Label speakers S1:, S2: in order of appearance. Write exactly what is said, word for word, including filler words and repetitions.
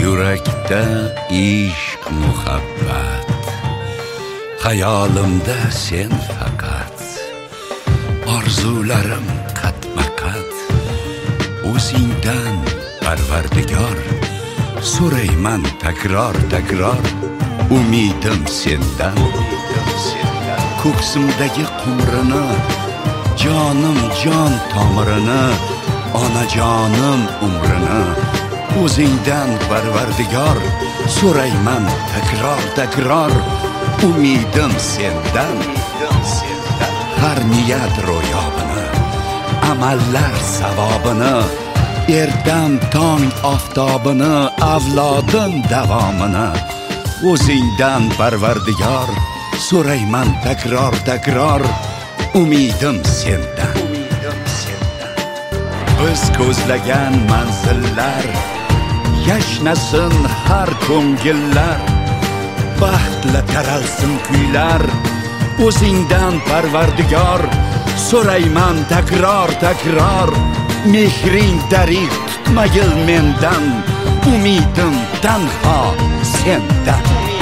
S1: Yurakda ishq muhabbat, hayolimda sen faqat. Orzularim qatma-qat, o'zingdan Parvardigor. So'rayman takror takror, umidim sendan. Ko'ksimdagi qumrini, jonim jon tomirini, onajonim umrini, o'zingdan Parvardigor. So'rayman takror takror, umidim sendan. Har niyat ro'yobini, amallar savobini, erdam tong oftobini, avlodim davomini, o'zingdan Parvardigor. So'rayman takror takror, umidim sendan. Biz ko'zlagan manzillar, yashnasin har ko'ngillar, baxtla taralsin kuylar, o'zingdan Parvardigor. So'rayman takror takror, mehring darig tutmagil mendan, umidim tanho sendan.